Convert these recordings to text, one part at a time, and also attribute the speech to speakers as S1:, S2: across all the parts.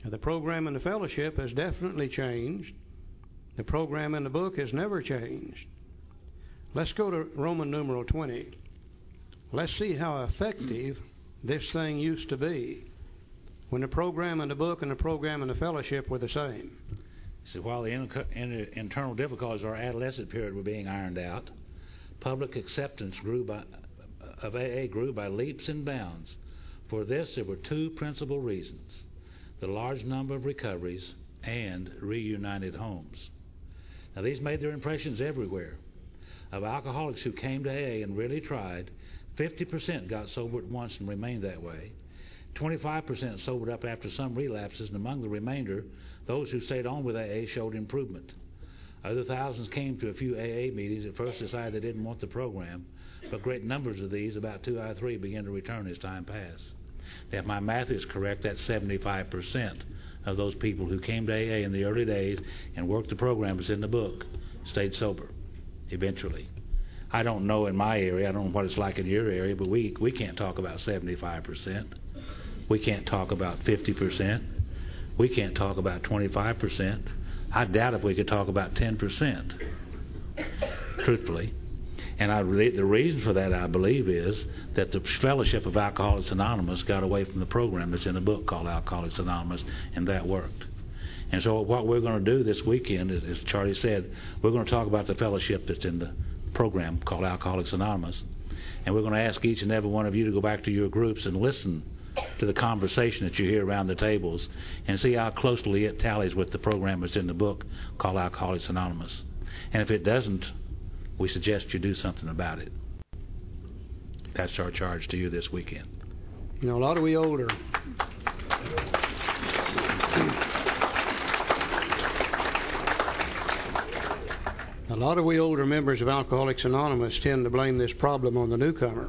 S1: The program in the fellowship has definitely changed. The program in the book has never changed. Let's go to Roman numeral 20. Let's see how effective this thing used to be when the program in the book and the program in the fellowship were the same.
S2: So while the internal difficulties of our adolescent period were being ironed out, public acceptance of AA grew by leaps and bounds. For this, there were two principal reasons: the large number of recoveries and reunited homes. Now, these made their impressions everywhere. Of alcoholics who came to AA and really tried, 50% got sober at once and remained that way. 25% sobered up after some relapses, and among the remainder, those who stayed on with AA showed improvement. Other thousands came to a few AA meetings, at first decided they didn't want the program, but great numbers of these, about 2 out of 3, began to return as time passed. Now, if my math is correct, that's 75% of those people who came to AA in the early days and worked the program that's in the book stayed sober eventually. I don't know in my area, I don't know what it's like in your area, but we can't talk about 75%. We can't talk about 50%. We can't talk about 25%. I doubt if we could talk about 10%, truthfully. And the reason for that, I believe, is that the Fellowship of Alcoholics Anonymous got away from the program that's in the book called Alcoholics Anonymous, and that worked. And so what we're going to do this weekend, as Charlie said, we're going to talk about the fellowship that's in the program called Alcoholics Anonymous. And we're going to ask each and every one of you to go back to your groups and listen to the conversation that you hear around the tables and see how closely it tallies with the program that's in the book called Alcoholics Anonymous. And if it doesn't, we suggest you do something about it. That's our charge to you this weekend.
S1: You know, a lot of we older members of Alcoholics Anonymous tend to blame this problem on the newcomer.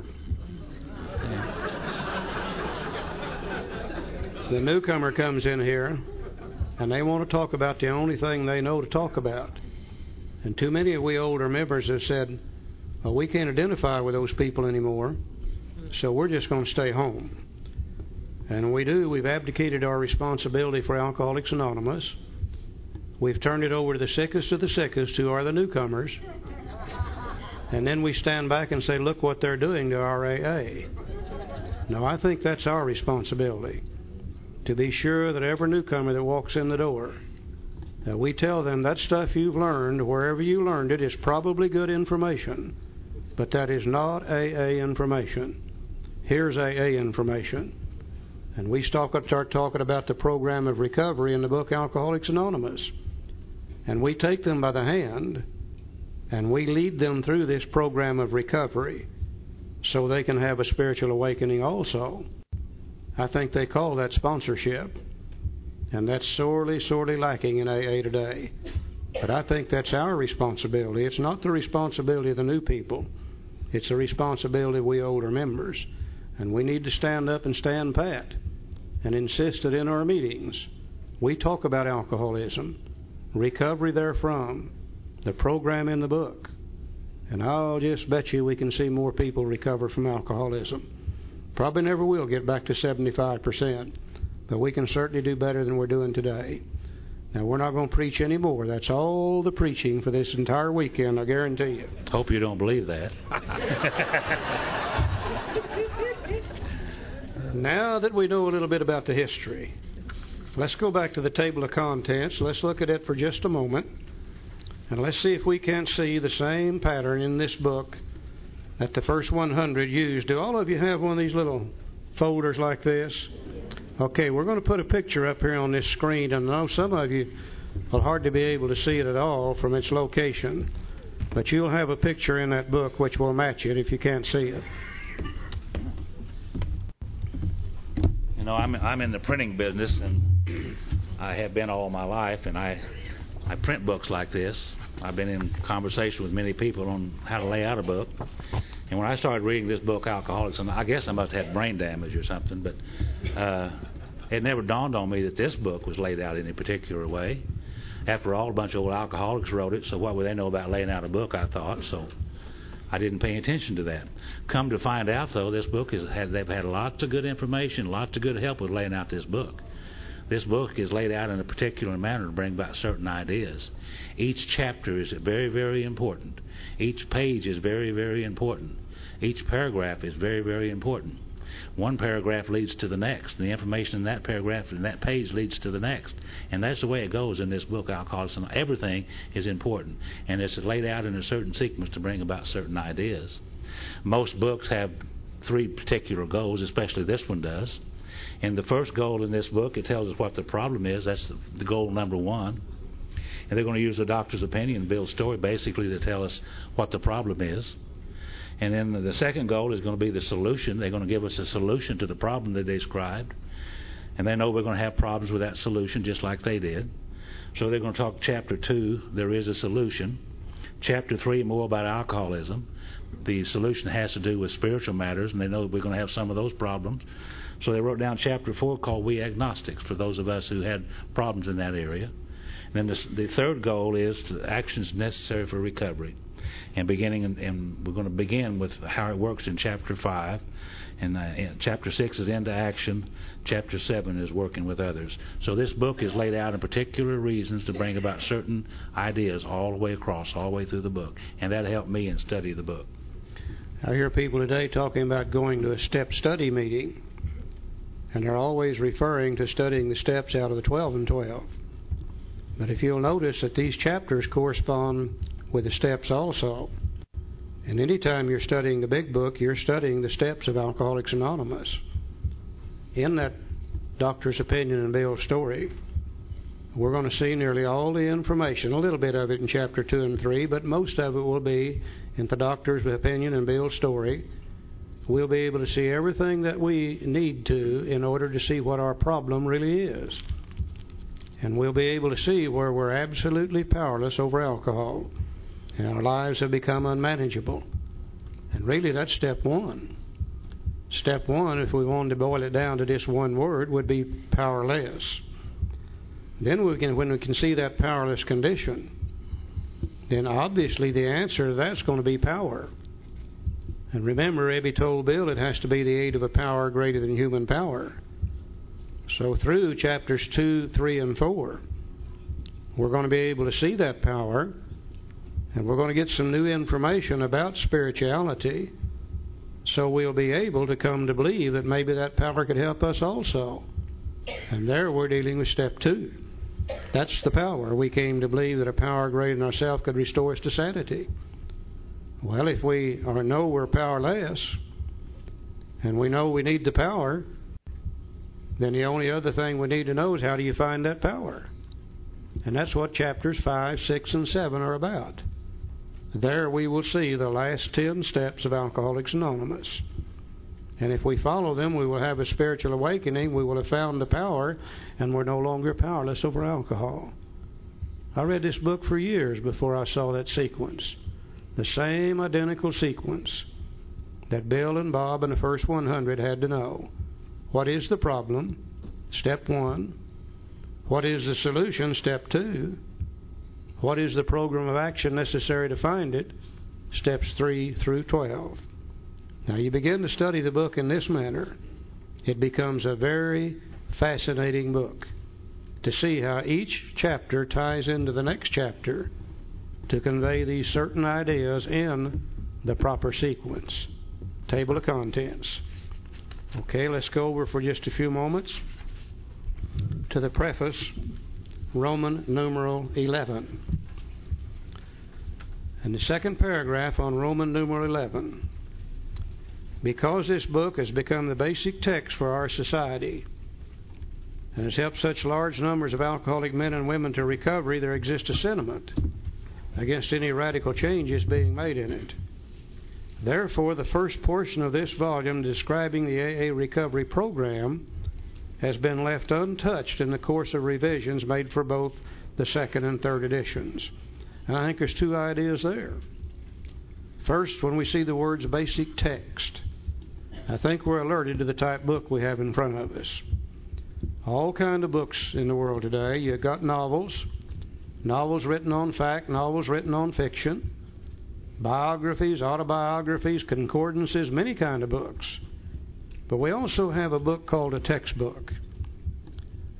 S1: The newcomer comes in here and they want to talk about the only thing they know to talk about. And too many of we older members have said, well, we can't identify with those people anymore, so we're just going to stay home. And we've abdicated our responsibility for Alcoholics Anonymous. We've turned it over to the sickest of the sickest, who are the newcomers. And then we stand back and say, look what they're doing to our AA. No, I think that's our responsibility, to be sure that every newcomer that walks in the door, we tell them that stuff you've learned, wherever you learned it, is probably good information, but that is not AA information. Here's AA information. And we start talking about the program of recovery in the book Alcoholics Anonymous. And we take them by the hand and we lead them through this program of recovery so they can have a spiritual awakening also. I think they call that sponsorship. And that's sorely, sorely lacking in AA today. But I think that's our responsibility. It's not the responsibility of the new people. It's the responsibility of we older members. And we need to stand up and stand pat and insist that in our meetings we talk about alcoholism, recovery therefrom, the program in the book. And I'll just bet you we can see more people recover from alcoholism. Probably never will get back to 75%. But we can certainly do better than we're doing today. Now, we're not going to preach anymore. That's all the preaching for this entire weekend, I guarantee you.
S2: Hope you don't believe that.
S1: Now that we know a little bit about the history, let's go back to the table of contents. Let's look at it for just a moment. And let's see if we can't see the same pattern in this book that the first 100 used. Do all of you have one of these little folders like this? Okay, we're going to put a picture up here on this screen, and I know some of you will hardly be able to see it at all from its location, but you'll have a picture in that book which will match it if you can't see it.
S2: You know, I'm in the printing business, and I have been all my life, and I print books like this. I've been in conversation with many people on how to lay out a book. And when I started reading this book, Alcoholics, and I guess I must have had brain damage or something, but it never dawned on me that this book was laid out in a particular way. After all, a bunch of old alcoholics wrote it, so what would they know about laying out a book, I thought, so I didn't pay attention to that. Come to find out, though, this book they've had lots of good information, lots of good help with laying out this book. This book is laid out in a particular manner to bring about certain ideas. Each chapter is very, very important. Each page is very, very important. Each paragraph is very, very important. One paragraph leads to the next, and the information in that paragraph and that page leads to the next. And that's the way it goes in this book, Alcoholics Anonymous. Everything is important, and it's laid out in a certain sequence to bring about certain ideas. Most books have 3 particular goals, especially this one does. And the first goal in this book, it tells us what the problem is. That's the goal number 1. And they're going to use the doctor's opinion, Bill's story, basically to tell us what the problem is. And then the second goal is going to be the solution. They're going to give us a solution to the problem that they described. And they know we're going to have problems with that solution just like they did. So they're going to talk chapter 2, there is a solution. Chapter 3, more about alcoholism. The solution has to do with spiritual matters, and they know we're going to have some of those problems. So they wrote down chapter 4 called We Agnostics, for those of us who had problems in that area. And then the third goal is the actions necessary for recovery. And we're going to begin with how it works in chapter 5. And chapter 6 is into action. Chapter 7 is working with others. So this book is laid out in particular reasons to bring about certain ideas all the way across, all the way through the book. And that helped me in study the book.
S1: I hear people today talking about going to a step study meeting. And they're always referring to studying the steps out of the 12 and 12. But if you'll notice that these chapters correspond with the steps also. And anytime you're studying the big book, you're studying the steps of Alcoholics Anonymous. In that doctor's opinion and Bill's story, we're going to see nearly all the information, a little bit of it in chapter 2 and 3, but most of it will be in the doctor's opinion and Bill's story. We'll be able to see everything that we need to in order to see what our problem really is. And we'll be able to see where we're absolutely powerless over alcohol. And our lives have become unmanageable. And really, that's step 1. Step 1, if we wanted to boil it down to just one word, would be powerless. Then when we can see that powerless condition, then obviously the answer to that's going to be power. And remember, Ebby told Bill it has to be the aid of a power greater than human power. So through chapters 2, 3, and 4, we're going to be able to see that power. And we're going to get some new information about spirituality, so we'll be able to come to believe that maybe that power could help us also. And there we're dealing with step 2. That's the power. We came to believe that a power greater than ourselves could restore us to sanity. Well, if we know we're powerless, and we know we need the power, then the only other thing we need to know is how do you find that power? And that's what chapters 5, 6, and 7 are about. There we will see the last 10 steps of Alcoholics Anonymous. And if we follow them, we will have a spiritual awakening. We will have found the power, and we're no longer powerless over alcohol. I read this book for years before I saw that sequence. The same identical sequence that Bill and Bob and the first 100 had to know. What is the problem? Step 1. What is the solution? Step 2. What is the program of action necessary to find it? Steps 3 through 12. Now you begin to study the book in this manner, it becomes a very fascinating book to see how each chapter ties into the next chapter to convey these certain ideas in the proper sequence. Table of contents. Okay, let's go over for just a few moments to the preface, Roman numeral 11. And the second paragraph on Roman numeral 11. Because this book has become the basic text for our society and has helped such large numbers of alcoholic men and women to recovery, there exists a sentiment against any radical changes being made in it. Therefore, the first portion of this volume describing the AA recovery program has been left untouched in the course of revisions made for both the second and third editions. And I think there's 2 ideas there. First, when we see the words basic text, I think we're alerted to the type book we have in front of us. All kind of books in the world today. You've got novels written on fact, novels written on fiction, biographies, autobiographies, concordances, many kind of books. But we also have a book called a textbook.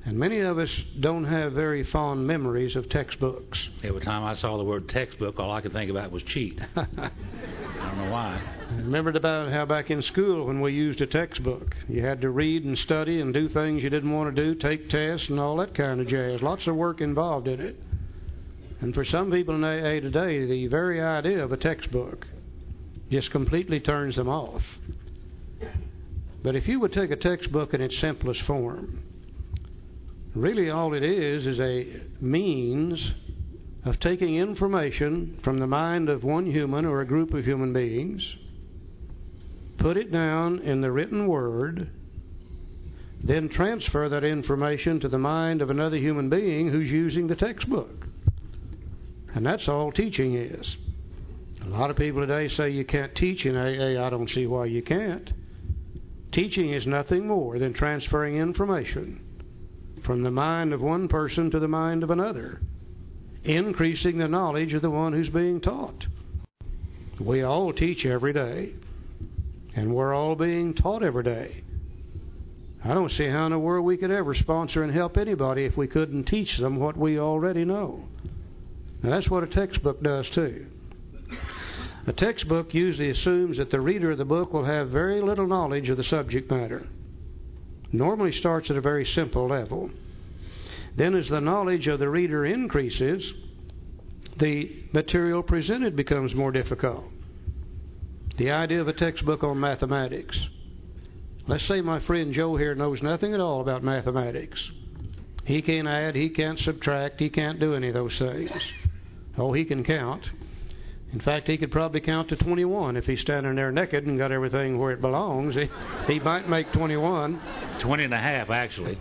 S1: And many of us don't have very fond memories of textbooks.
S2: Every time I saw the word textbook, all I could think about was cheat. I don't know why.
S1: I remembered about how back in school when we used a textbook, you had to read and study and do things you didn't want to do, take tests and all that kind of jazz. Lots of work involved in it. And for some people in AA today, the very idea of a textbook just completely turns them off. But if you would take a textbook in its simplest form, really all it is a means of taking information from the mind of one human or a group of human beings, put it down in the written word, then transfer that information to the mind of another human being who's using the textbook. And that's all teaching is. A lot of people today say you can't teach in AA. I don't see why you can't. Teaching is nothing more than transferring information from the mind of one person to the mind of another, increasing the knowledge of the one who's being taught. We all teach every day, and we're all being taught every day. I don't see how in the world we could ever sponsor and help anybody if we couldn't teach them what we already know. Now that's what a textbook does too. A textbook usually assumes that the reader of the book will have very little knowledge of the subject matter. Normally starts at a very simple level. Then as the knowledge of the reader increases, the material presented becomes more difficult. The idea of a textbook on mathematics. Let's say my friend Joe here knows nothing at all about mathematics. He can't add, he can't subtract, he can't do any of those things. Oh, he can count. In fact, he could probably count to 21 if he's standing there naked and got everything where it belongs. He might make 21.
S2: 20 and a half, actually.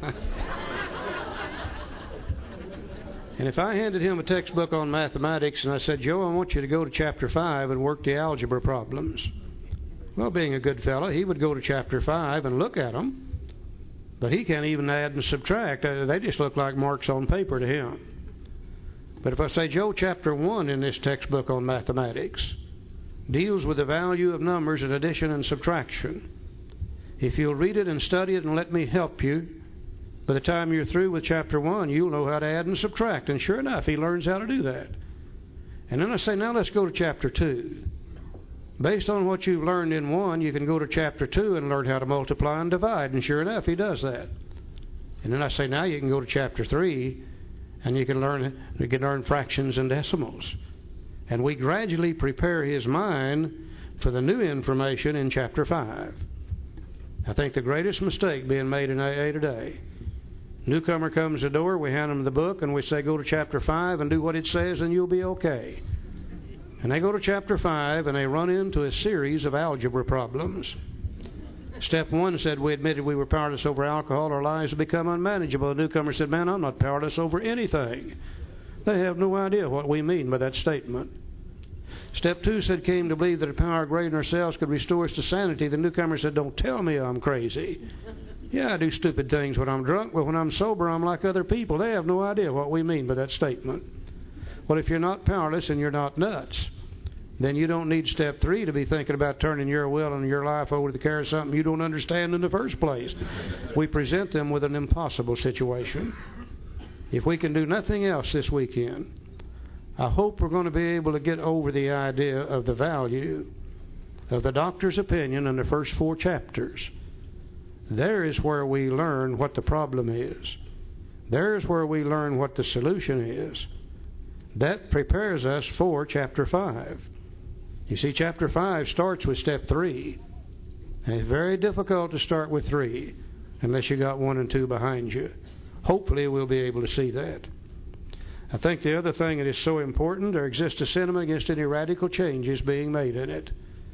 S1: And if I handed him a textbook on mathematics and I said, Joe, I want you to go to chapter 5 and work the algebra problems. Well, being a good fellow, he would go to chapter 5 and look at them. But he can't even add and subtract. They just look like marks on paper to him. But if I say, Joe, chapter 1 in this textbook on mathematics deals with the value of numbers and addition and subtraction. If you'll read it and study it and let me help you, by the time you're through with chapter 1, you'll know how to add and subtract. And sure enough, he learns how to do that. And then I say, now let's go to chapter 2. Based on what you've learned in 1, you can go to chapter 2 and learn how to multiply and divide. And sure enough, he does that. And then I say, now you can go to chapter 3, and you can learn fractions and decimals. And we gradually prepare his mind for the new information in chapter 5. I think the greatest mistake being made in AA today, newcomer comes to the door, we hand them the book, and we say, go to chapter 5 and do what it says, and you'll be okay. And they go to chapter 5, and they run into a series of algebra problems. Step 1 said we admitted we were powerless over alcohol. Our lives have become unmanageable. The newcomer said, man, I'm not powerless over anything. They have no idea what we mean by that statement. Step 2 said came to believe that a power greater than ourselves could restore us to sanity. The newcomer said, don't tell me I'm crazy. Yeah, I do stupid things when I'm drunk, but when I'm sober, I'm like other people. They have no idea what we mean by that statement. Well, if you're not powerless and you're not nuts, then you don't need step 3 to be thinking about turning your will and your life over to the care of something you don't understand in the first place. We present them with an impossible situation. If we can do nothing else this weekend, I hope we're going to be able to get over the idea of the value of the doctor's opinion in the first 4 chapters. There is where we learn what the problem is. There is where we learn what the solution is. That prepares us for chapter 5. You see, chapter 5 starts with step 3. And it's very difficult to start with 3 unless you got 1 and 2 behind you. Hopefully we'll be able to see that. I think the other thing that is so important, there exists a sentiment against any radical changes being made in it.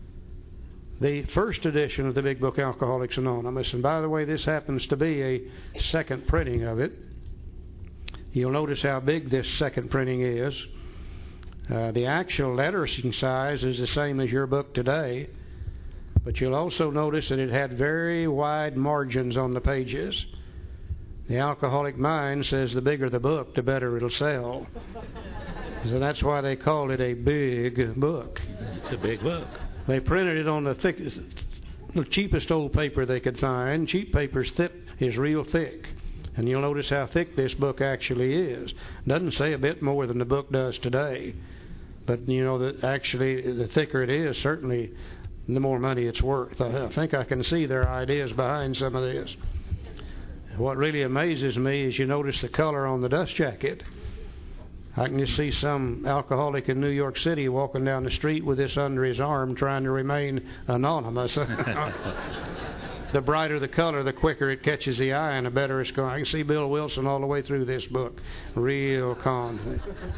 S1: The first edition of the Big Book, Alcoholics Anonymous, and by the way, this happens to be a second printing of it. You'll notice how big this second printing is. The actual lettering size is the same as your book today, but you'll also notice that it had very wide margins on the pages. The Alcoholic Mind says the bigger the book, the better it'll sell. So that's why they called it a big book.
S2: It's a big book.
S1: They printed it on the cheapest old paper they could find. Cheap paper is real thick. And you'll notice how thick this book actually is. It doesn't say a bit more than the book does today. But, you know, that actually the thicker it is, certainly the more money it's worth. I think I can see their ideas behind some of this. What really amazes me is you notice the color on the dust jacket. I can just see some alcoholic in New York City walking down the street with this under his arm trying to remain anonymous. The brighter the color, the quicker it catches the eye and the better it's going. I can see Bill Wilson all the way through this book. Real calm.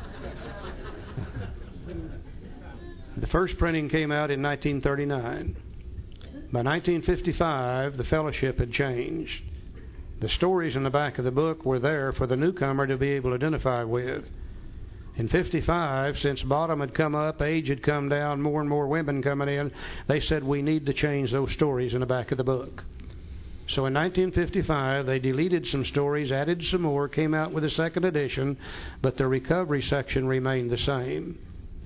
S1: The first printing came out in 1939. By 1955, the fellowship had changed. The stories in the back of the book were there for the newcomer to be able to identify with. In 55, since bottom had come up, age had come down, more and more women coming in, they said we need to change those stories in the back of the book. So in 1955, they deleted some stories, added some more, came out with a second edition, but the recovery section remained the same.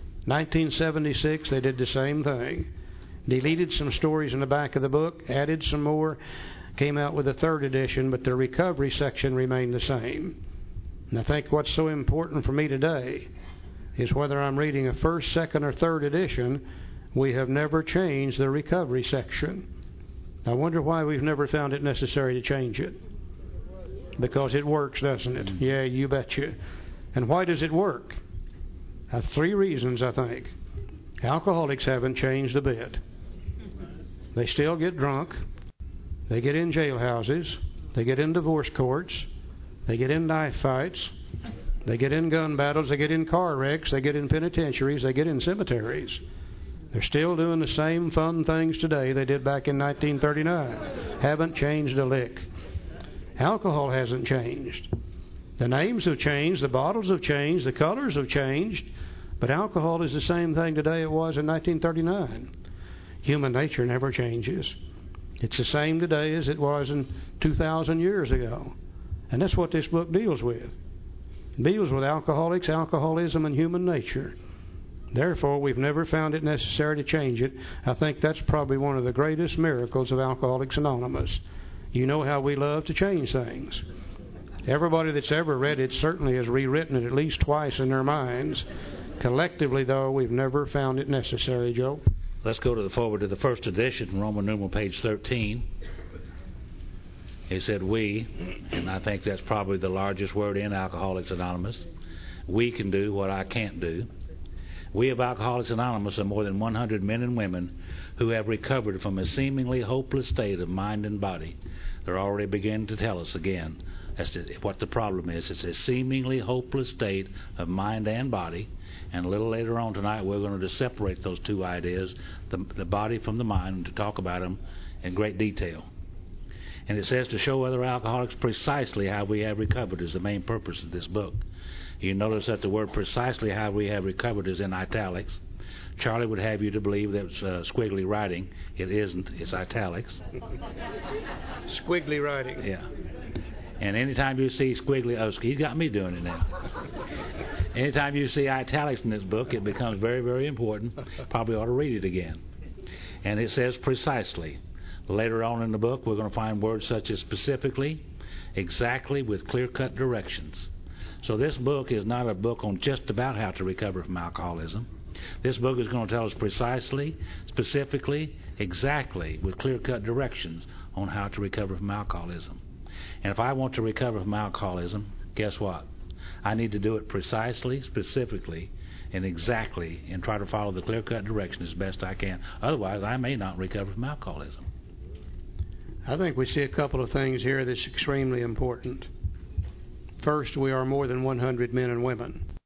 S1: 1976, they did the same thing. Deleted some stories in the back of the book, added some more, came out with a third edition, but the recovery section remained the same. And I think what's so important for me today is whether I'm reading a first, second, or third edition, we have never changed the recovery section. I wonder why we've never found it necessary to change it. Because it works, doesn't it? Yeah, you betcha. And why does it work? Three reasons, I think. Alcoholics haven't changed a bit. They still get drunk. They get in jailhouses. They get in divorce courts. They get in knife fights. They get in gun battles. They get in car wrecks. They get in penitentiaries. They get in cemeteries. They're still doing the same fun things today they did back in 1939. Haven't changed a lick. Alcohol hasn't changed. The names have changed. The bottles have changed. The colors have changed. But alcohol is the same thing today it was in 1939. Human nature never changes. It's the same today as it was in 2,000 years ago. And that's what this book deals with. It deals with alcoholics, alcoholism, and human nature. Therefore, we've never found it necessary to change it. I think that's probably one of the greatest miracles of Alcoholics Anonymous. You know how we love to change things. Everybody that's ever read it certainly has rewritten it at least twice in their minds. Collectively, though, we've never found it necessary, Joe.
S2: Let's go forward to the first edition, Roman numeral page 13. It said we, and I think that's probably the largest word in Alcoholics Anonymous. We can do what I can't do. We of Alcoholics Anonymous are more than 100 men and women who have recovered from a seemingly hopeless state of mind and body. They're already beginning to tell us again as to what the problem is. It's a seemingly hopeless state of mind and body. And a little later on tonight, we're going to separate those two ideas, the body from the mind, and to talk about them in great detail. And it says to show other alcoholics precisely how we have recovered is the main purpose of this book. You notice that the word precisely how we have recovered is in italics. Charlie would have you to believe that it's squiggly writing. It isn't. It's italics.
S1: Squiggly writing.
S2: Yeah. And anytime you see squiggly, he's got me doing it now. Anytime you see italics in this book, it becomes very, very important. Probably ought to read it again. And it says precisely. Later on in the book, we're going to find words such as specifically, exactly, with clear-cut directions. So this book is not a book on just about how to recover from alcoholism. This book is going to tell us precisely, specifically, exactly, with clear-cut directions on how to recover from alcoholism. And if I want to recover from alcoholism, guess what? I need to do it precisely, specifically, and exactly, and try to follow the clear-cut direction as best I can. Otherwise, I may not recover from alcoholism.
S1: I think we see a couple of things here that's extremely important. First, we are more than 100 men and women.